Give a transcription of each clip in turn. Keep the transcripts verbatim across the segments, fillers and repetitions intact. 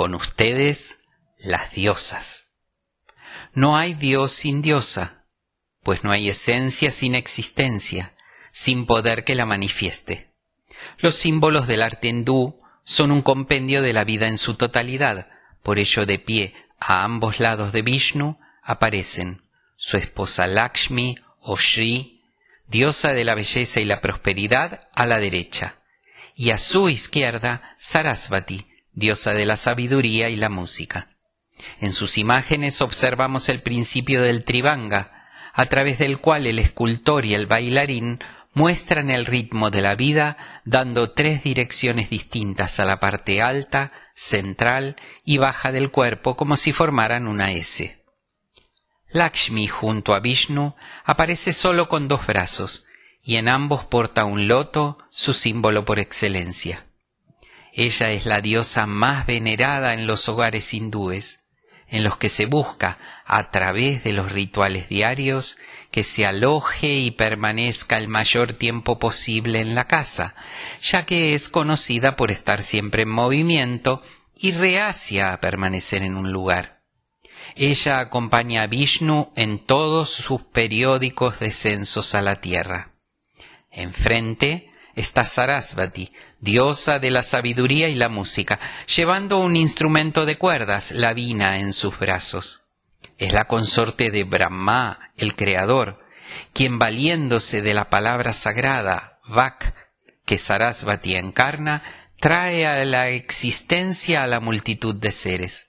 Con ustedes, las diosas. No hay Dios sin diosa, pues no hay esencia sin existencia, sin poder que la manifieste. Los símbolos del arte hindú son un compendio de la vida en su totalidad, por ello de pie a ambos lados de Vishnu aparecen su esposa Lakshmi o Shri, diosa de la belleza y la prosperidad, a la derecha, y a su izquierda Sarasvati, diosa de la sabiduría y la música. En sus imágenes observamos el principio del Trivanga, a través del cual el escultor y el bailarín muestran el ritmo de la vida, dando tres direcciones distintas a la parte alta, central y baja del cuerpo, como si formaran una S. Lakshmi, junto a Vishnu, aparece solo con dos brazos, y en ambos porta un loto, su símbolo por excelencia. Ella es la diosa más venerada en los hogares hindúes, en los que se busca, a través de los rituales diarios, que se aloje y permanezca el mayor tiempo posible en la casa, ya que es conocida por estar siempre en movimiento y reacia a permanecer en un lugar. Ella acompaña a Vishnu en todos sus periódicos descensos a la tierra. Enfrente está Sarasvati, diosa de la sabiduría y la música, llevando un instrumento de cuerdas, la vina, en sus brazos. Es la consorte de Brahma, el creador, quien, valiéndose de la palabra sagrada, Vak, que Sarasvati encarna, trae a la existencia a la multitud de seres.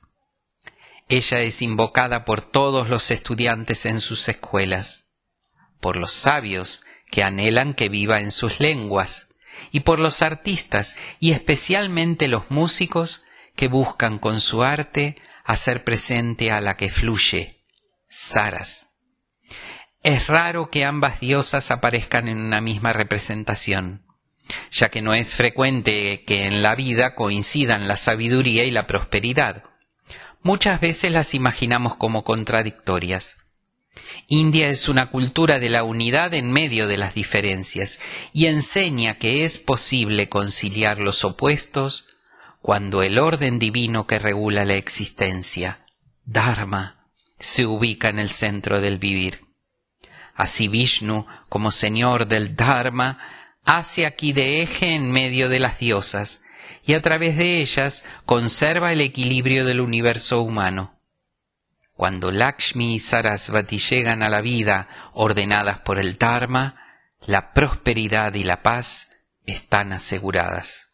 Ella es invocada por todos los estudiantes en sus escuelas, por los sabios que anhelan que viva en sus lenguas, y por los artistas, y especialmente los músicos, que buscan con su arte hacer presente a la que fluye, Saras. Es raro que ambas diosas aparezcan en una misma representación, ya que no es frecuente que en la vida coincidan la sabiduría y la prosperidad. Muchas veces las imaginamos como contradictorias. India es una cultura de la unidad en medio de las diferencias y enseña que es posible conciliar los opuestos cuando el orden divino que regula la existencia, Dharma, se ubica en el centro del vivir. Así Vishnu, como señor del Dharma, hace aquí de eje en medio de las diosas y a través de ellas conserva el equilibrio del universo humano. Cuando Lakshmi y Sarasvati llegan a la vida ordenadas por el Dharma, la prosperidad y la paz están aseguradas.